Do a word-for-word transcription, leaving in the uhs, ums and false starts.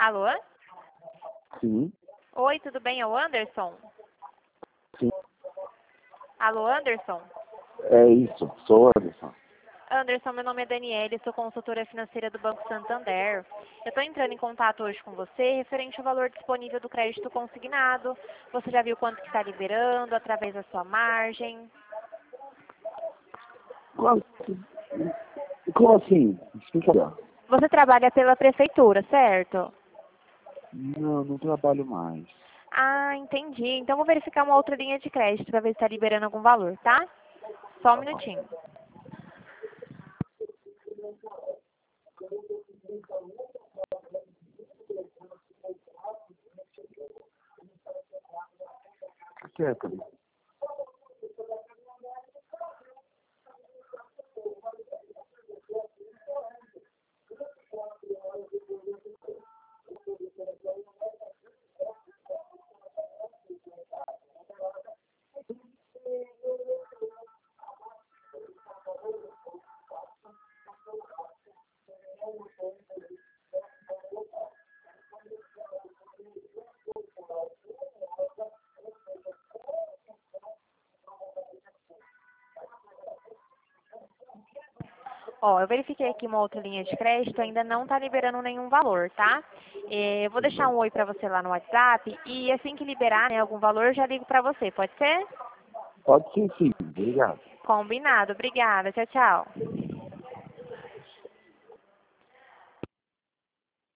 Alô? Sim, Oi, tudo bem? É o Anderson? sim. Alô, Anderson? É isso, sou Anderson. Anderson, meu nome é Daniele, sou consultora financeira do Banco Santander. Eu estou entrando em contato hoje com você referente ao valor disponível do crédito consignado. Você já viu quanto que está liberando através da sua margem? Como, como assim? Explica melhor. Você trabalha pela prefeitura, certo? Não, não trabalho mais. Ah, entendi. Então vou verificar uma outra linha de crédito para ver se está liberando algum valor, tá? Só um Tá bom. minutinho. Fica quieto ali. Ó, eu verifiquei aqui uma outra linha de crédito, ainda não está liberando nenhum valor, tá? Eh, Eu vou Tudo deixar bem. um oi para você lá no WhatsApp e assim que liberar, né, algum valor, eu já ligo para você, pode ser? Pode ser sim, obrigado. Combinado, obrigada, tchau, tchau.